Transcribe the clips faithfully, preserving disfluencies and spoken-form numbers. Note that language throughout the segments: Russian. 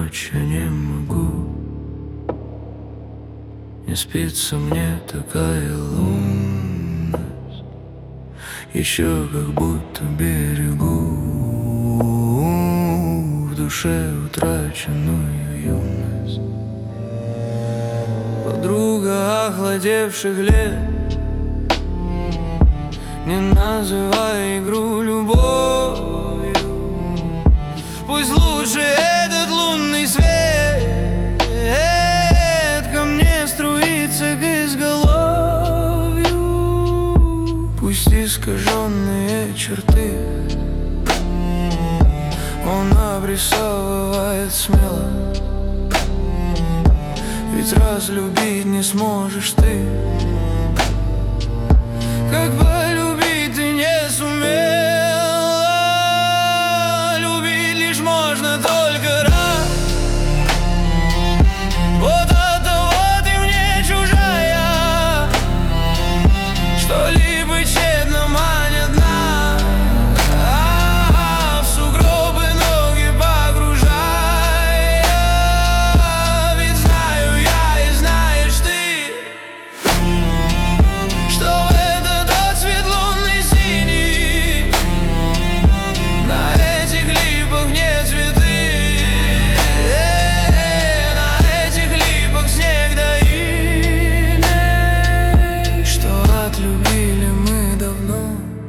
ночь я не могу. Не спится мне такая лунность, еще как будто берегу в душе утраченную юность. Подруга охладевших лет, не называй игру любовью. Пусть лучше этот лунный свет ко мне струится к изголовью. Пусть искаженные черты он обрисовывает смело, ведь разлюбить не сможешь ты, как полюбить ты не сумела. Любить лишь можно только раз. Вот от того ты мне чужая, что-либо тщетно манят нас, а в сугробы ноги погружая. Ведь знаю я и знаешь ты, что в этот отцвет лунный синий на этих липах не цветы, на этих липах снег да иней, что отлюбили мы давно.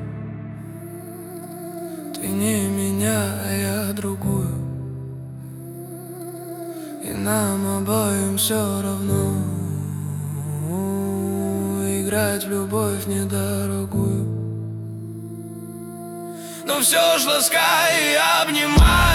Ты не меня, а я другую, и нам обоим все равно играть в любовь недорогую. Но все ж ласкай и обнимай.